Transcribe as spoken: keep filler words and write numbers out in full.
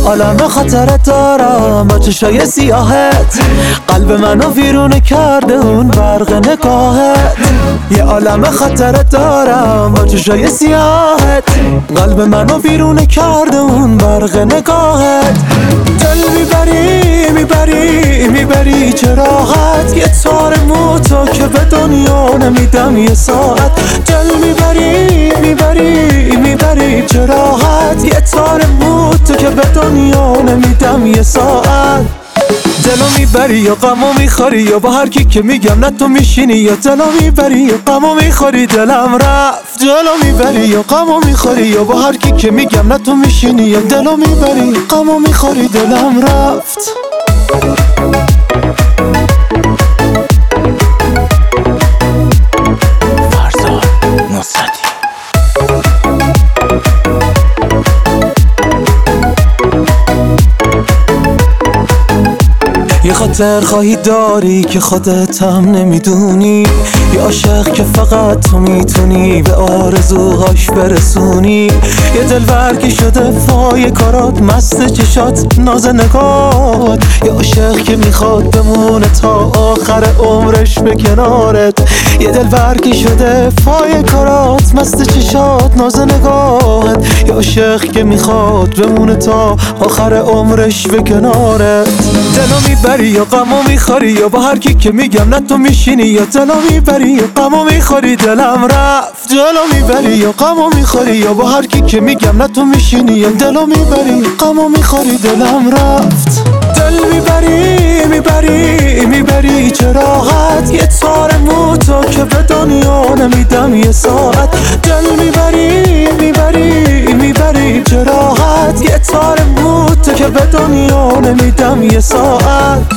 عالم خاطرت دارم با چشای سیاهت، قلب منو ویرونه کرده اون برق نگاهت. یه عالم خاطرت دارم با چشای سیاهت، قلب منو ویرونه کرده اون برق نگاهت. دل میبری میبری میبری چه راحت، یه تار موتو که به دنیا نمیدم یه ساعت. دل میبری میبری میبری چه راحت، یه تار موتو که به دنیا نمیدم یه ساعت. دلو میبری یا غمو میخوری، یا با هر کی که میگم نه تو میشینی، یا دلو میبری یا غمو میخوری دلم رفت. دلو میبری یا غمو میخوری، یا با هر کی که میگم نه تو میشینی، یا دلو میبری غمو میخوری دلم رفت. یه خاطر خواهی داری که خودت هم نمیدونی، یه عاشق که فقط تو میتونی به آرزوهاش برسونی. یه دلبر که شده پای کارات، مست چشات ناز نگات. یه عاشق که میخواد بمونه تا آخر عمرش به کنارت. یه دلبر که شده پای کارات، مست چشات ناز نگات. یه عاشق که میخواد بمونه تا آخر عمرش به کنارت. دلو میبری یا غمو میخوری، یا با هر کی که میگم نه تو میشینی، یا دلو میبری یا غمو میخوری دلم رفت. دلو میبری یا غمو میخوری، یا با هر کی که میگم نه تو میشینی، یا دلو میبری غمو میخوری دلم رفت. دل میبری میبری میبری چه راحت، یه تار موتو که به دنیا نمیدم یه ساعت. دل میبری میبری میبری چه راحت، یه تار موتو که به دنیا نمیدم یه ساعت.